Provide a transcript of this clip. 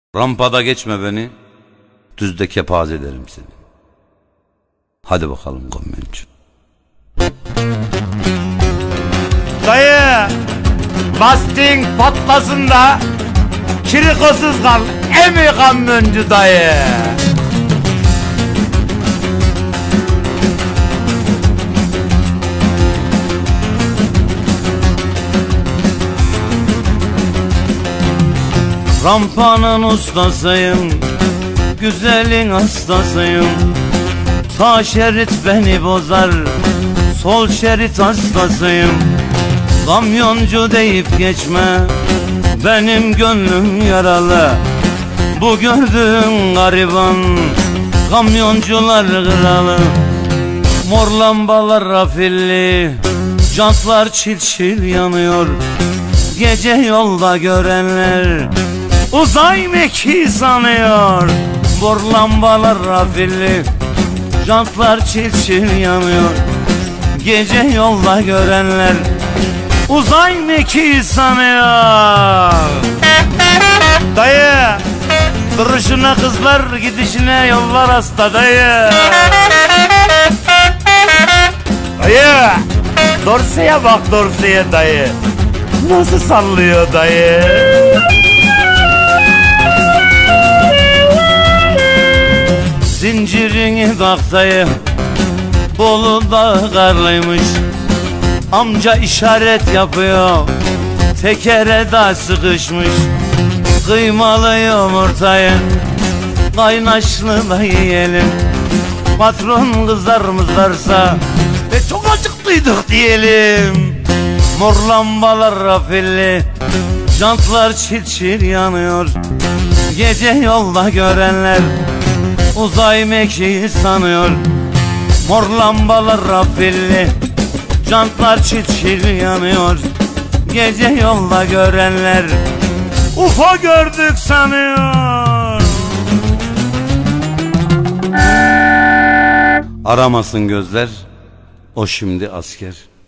Rampada geçme beni, düzde kepaz ederim seni. Hadi bakalım kamyoncu. Dayı, lastiğin patlasın da kirikosuz kal, emi kamyoncu dayı. Rampanın ustasıyım, güzelin hastasıyım. Sağ şerit beni bozar, sol şerit hastasıyım. Kamyoncu deyip geçme, benim gönlüm yaralı. Bu gördüğün gariban, kamyoncular kralı. Mor lambalar rafilli, jantlar çil çil yanıyor. Gece yolda görenler uzay mekiği sanıyor. Mor lambalar rafilli, jantlar çil çil yanıyor. Gece yolda görenler uzay mekiği sanıyor. Dayı, duruşuna kızlar, gidişine yollar hasta dayı. Dayı, dorseye bak dorseye dayı, nasıl sallıyor dayı. Zincirini tak dayı, Bolu'da karlıymış. Amca işaret yapıyor, tekere da sıkışmış. Kıymalı yumurtayı kaynaşlı da yiyelim. Patron kızar mızarsa çok acıklıydık diyelim. Mor lambalar rafilli, jantlar çil çil yanıyor. Gece yolda görenler uzay mekiği sanıyor. Mor lambalar rafilli, jantlar çil çil yanıyor. Gece yolda görenler UFO gördük sanıyor. Aramasın gözler, o şimdi asker.